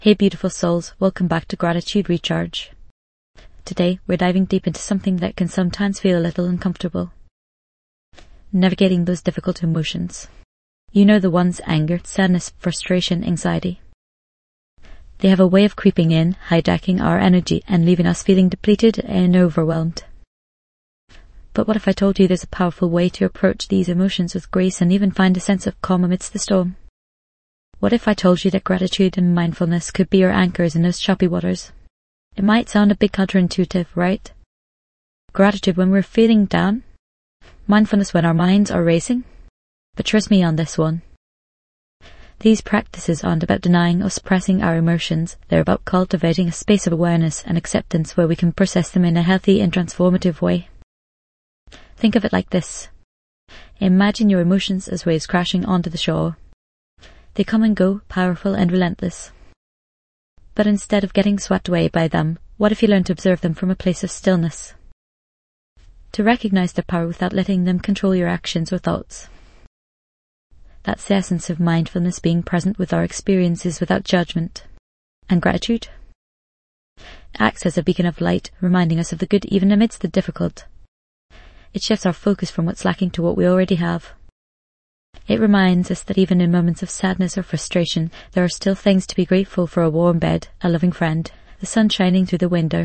Hey beautiful souls, welcome back to Gratitude Recharge. Today we're diving deep into something that can sometimes feel a little uncomfortable. Navigating those difficult emotions. You know the ones: anger, sadness, frustration, anxiety. They have a way of creeping in, hijacking our energy and leaving us feeling depleted and overwhelmed. But what if I told you there's a powerful way to approach these emotions with grace and even find a sense of calm amidst the storm? What if I told you that gratitude and mindfulness could be your anchors in those choppy waters? It might sound a bit counterintuitive, right? Gratitude when we're feeling down, mindfulness when our minds are racing. But trust me on this one. These practices aren't about denying or suppressing our emotions. They're about cultivating a space of awareness and acceptance where we can process them in a healthy and transformative way. Think of it like this. Imagine your emotions as waves crashing onto the shore. They come and go, powerful and relentless. But instead of getting swept away by them, what if you learn to observe them from a place of stillness? To recognize their power without letting them control your actions or thoughts. That's the essence of mindfulness, being present with our experiences without judgment. And gratitude acts as a beacon of light, reminding us of the good even amidst the difficult. It shifts our focus from what's lacking to what we already have. It reminds us that even in moments of sadness or frustration, there are still things to be grateful for: a warm bed, a loving friend, the sun shining through the window.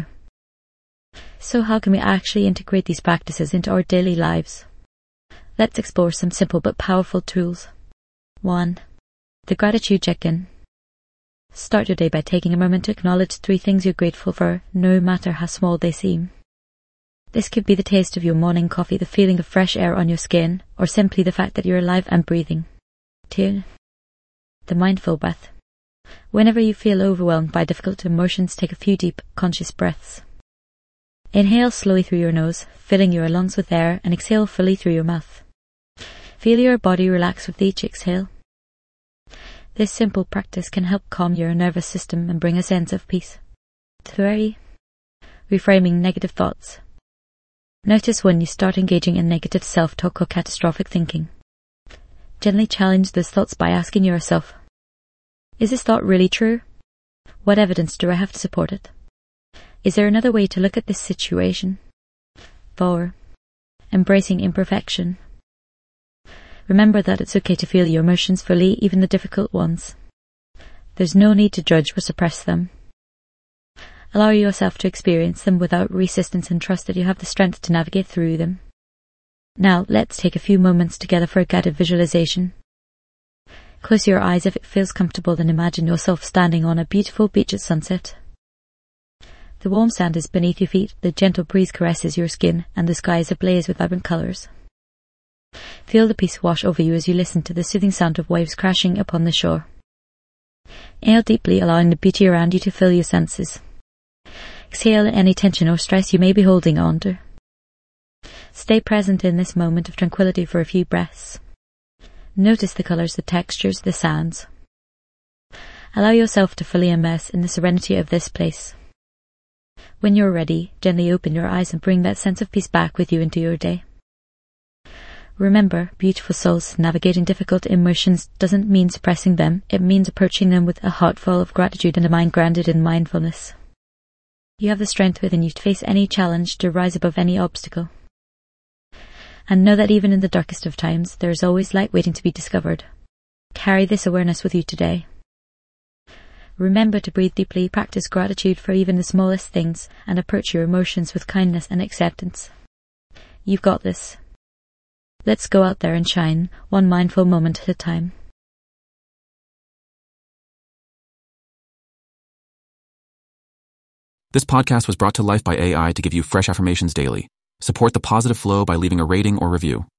So how can we actually integrate these practices into our daily lives? Let's explore some simple but powerful tools. 1. The gratitude check-in. Start your day by taking a moment to acknowledge 3 things you're grateful for, no matter how small they seem. This could be the taste of your morning coffee, the feeling of fresh air on your skin, or simply the fact that you're alive and breathing. 2. The mindful breath. Whenever you feel overwhelmed by difficult emotions, take a few deep, conscious breaths. Inhale slowly through your nose, filling your lungs with air, and exhale fully through your mouth. Feel your body relax with each exhale. This simple practice can help calm your nervous system and bring a sense of peace. 3. Reframing negative thoughts. Notice when you start engaging in negative self-talk or catastrophic thinking. Gently challenge those thoughts by asking yourself, is this thought really true? What evidence do I have to support it? Is there another way to look at this situation? 4. Embracing imperfection. Remember that it's okay to feel your emotions fully, even the difficult ones. There's no need to judge or suppress them. Allow yourself to experience them without resistance and trust that you have the strength to navigate through them. Now, let's take a few moments together for a guided visualization. Close your eyes if it feels comfortable, then imagine yourself standing on a beautiful beach at sunset. The warm sand is beneath your feet, the gentle breeze caresses your skin, and the sky is ablaze with vibrant colours. Feel the peace wash over you as you listen to the soothing sound of waves crashing upon the shore. Inhale deeply, allowing the beauty around you to fill your senses. Exhale any tension or stress you may be holding on to. Stay present in this moment of tranquility for a few breaths. Notice the colours, the textures, the sounds. Allow yourself to fully immerse in the serenity of this place. When you're ready, gently open your eyes and bring that sense of peace back with you into your day. Remember, beautiful souls, navigating difficult emotions doesn't mean suppressing them. It means approaching them with a heart full of gratitude and a mind grounded in mindfulness. You have the strength within you to face any challenge, to rise above any obstacle. And know that even in the darkest of times, there is always light waiting to be discovered. Carry this awareness with you today. Remember to breathe deeply, practice gratitude for even the smallest things, and approach your emotions with kindness and acceptance. You've got this. Let's go out there and shine, one mindful moment at a time. This podcast was brought to life by AI to give you fresh affirmations daily. Support the positive flow by leaving a rating or review.